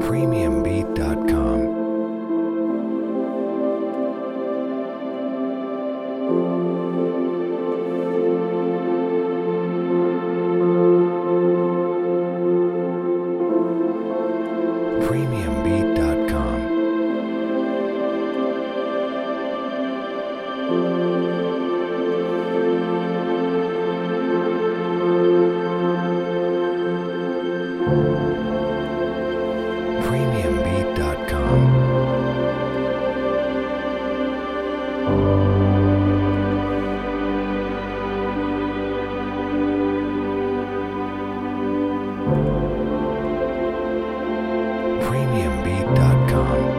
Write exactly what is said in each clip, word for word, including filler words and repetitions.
premium beat dot com. premium beat dot com. premium beat dot com. premium beat dot com.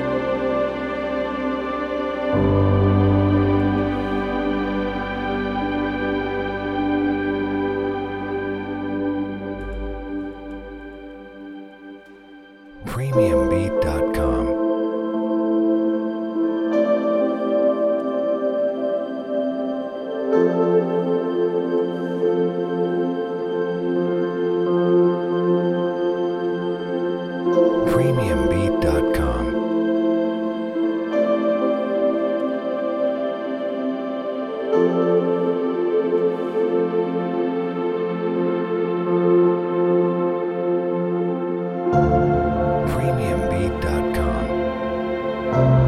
premium beat dot com. premium beat dot com. premium beat dot com.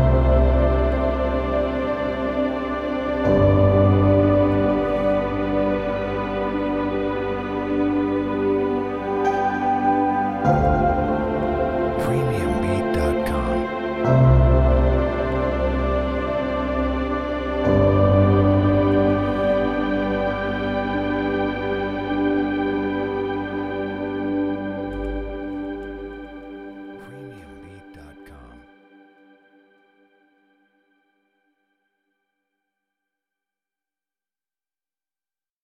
premium